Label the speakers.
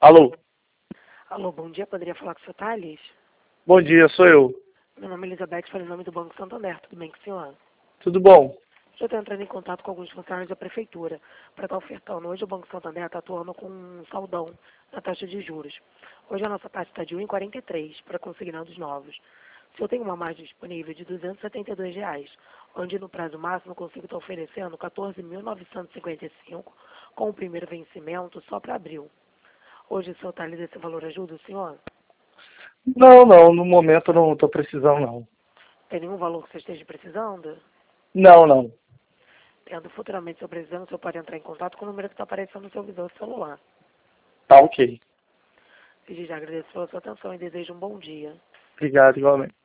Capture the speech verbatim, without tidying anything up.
Speaker 1: Alô?
Speaker 2: Alô, bom dia. Poderia falar com o senhor Thales?
Speaker 1: Bom dia, sou eu.
Speaker 2: Meu nome é Elizabeth, falo em nome do Banco Santander. Tudo bem com o senhor?
Speaker 1: Tudo bom?
Speaker 2: Eu estou entrando em contato com alguns funcionários da Prefeitura para estar ofertando. Hoje o Banco Santander está atuando com um saldão na taxa de juros. Hoje a nossa taxa está de um vírgula quarenta e três para consignados novos. Se eu tenho uma margem disponível de duzentos e setenta e dois reais, onde no prazo máximo eu consigo estar oferecendo quatorze mil novecentos e cinquenta e cinco com o primeiro vencimento só para abril. Hoje, senhor Thales, esse valor ajuda o senhor?
Speaker 1: Não, não, no momento eu não estou precisando, não.
Speaker 2: Tem nenhum valor que você esteja precisando?
Speaker 1: Não, não.
Speaker 2: Tendo futuramente seu precisando, o senhor pode entrar em contato com o número que está aparecendo no seu visor celular.
Speaker 1: Tá ok.
Speaker 2: Desde já agradeço pela sua atenção e desejo um bom dia.
Speaker 1: Obrigado, igualmente.